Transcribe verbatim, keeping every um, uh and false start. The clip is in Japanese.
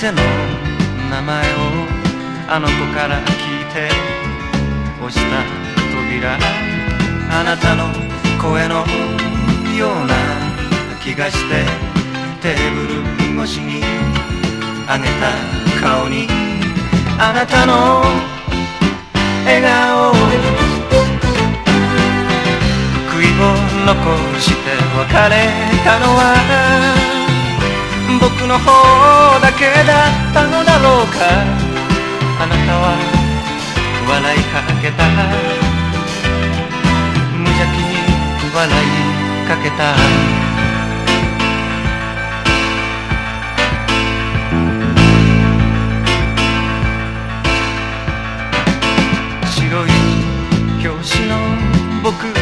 店の名前をあの子から聞いて押した扉、あなたの声のような気がして、テーブル越しに上げた顔にあなたの笑顔、悔いを残して別れたのは僕の方だけだったのだろうか。あなたは笑いかけた、無邪気に笑いかけた。白い表紙の僕